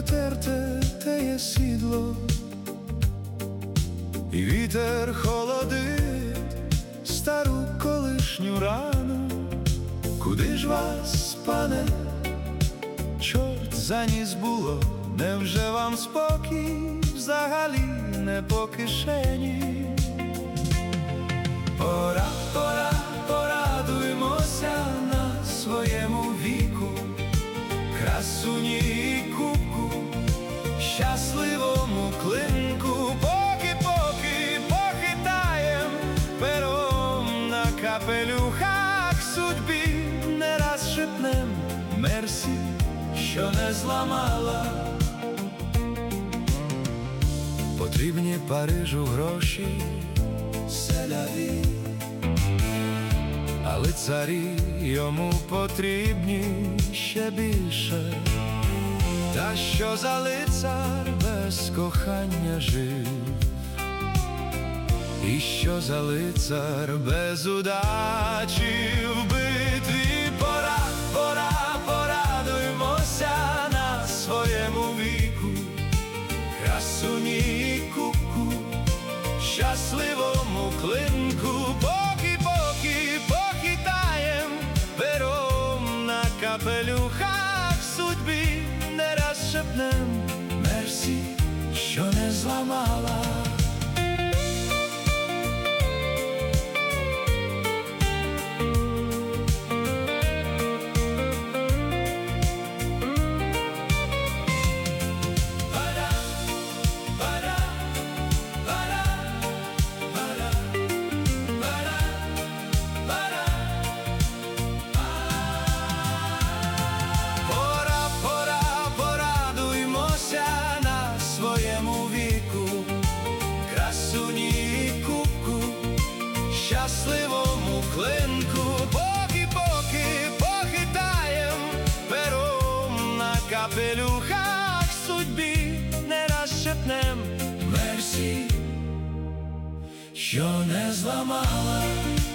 потерте теє сідло, і вітер холодить стару колишню рану. Куди ж вас, пане, чорт заніс було? Невже вам спокій взагалі не по кишені? Пора, пора, порадуймося на своєму віку, красуні і кубку, щасливому клинку. Поки похитаєм пером на капелюхах судьбі, не раз шепнем мерсі, що не зламала. Потрібні Парижу гроші, селяві, а лицарі йому потрібні ще більше. Та що за лицар без кохання жив? І що за лицар без удачі в битві? Пора, пора, порадуймося на своєму віку, красуні і кубку, щасливому клинку. Поки похитаєм пером на капелюхах судьбі, не раз шепнем мерсі, що не зламала. Щасливому клинку. Поки похитаєм пером на капелюхах судьбі, не раз шепнем мерсі, що не зламала.